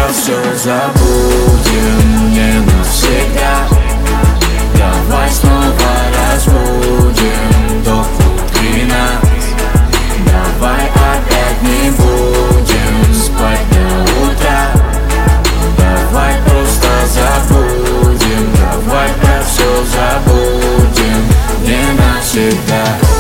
про все забудем не навсегда. Давай снова разбудим то внутри нас. Давай опять не будем спать до утра. Давай просто забудем, давай про все забудем не навсегда.